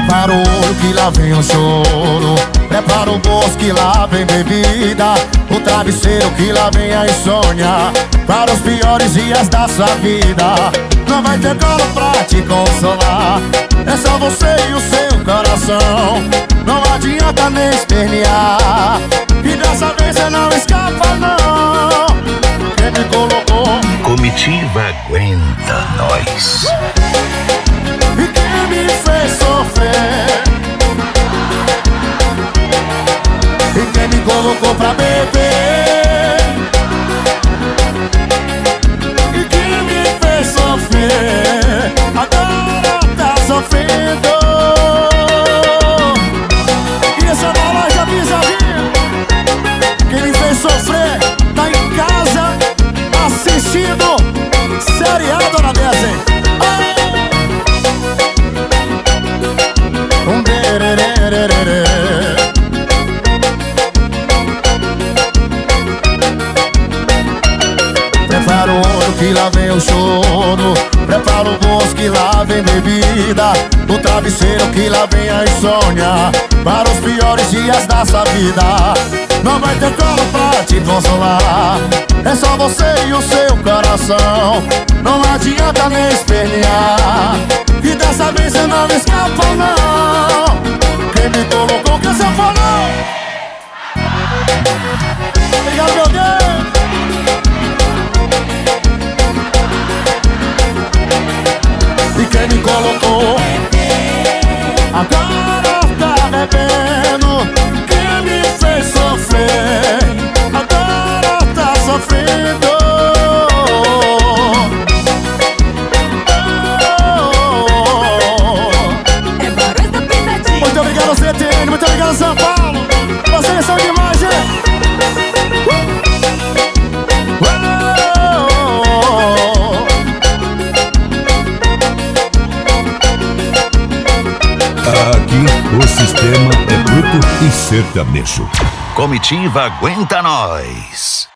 Prepara o olho que lá vem o choro, prepara o bolso que lá vem bebida, o travesseiro que lá vem a insônia, para os piores dias da sua vida. Não vai ter colo pra te consolar, é só você e o seu coração. Não adianta nem espernear, e dessa vez você não escapa não. Quem me colocou? Comitiva Aguenta Nós. E quem me fez sofrer? E quem me colocou pra beber? E quem me fez sofrer? Agora tá sofrendo. E essa bola já pisadinha. Quem me fez sofrer tá em casa assistindo seriado na mesa, hein? Prepara o olho que lá vem o choro, prepara o bolso que lá vem bebida, o travesseiro que lá vem a insônia, para os piores dias da sua vida. Não vai ter colo pra te consolar, é só você e o seu coração. Não adianta nem espernear, e dessa vez você não escapa não. Quem me colocou que você falou? Obrigado, meu Deus. E quem me colocou? Agora tá bebendo. Quem me fez sofrer? Agora tá sofrendo. Muito obrigado, CTN, muito obrigado, São Paulo. Vocês são demais, gente. Aqui o sistema é bruto e sertanejo. Comitiva Aguenta Nós.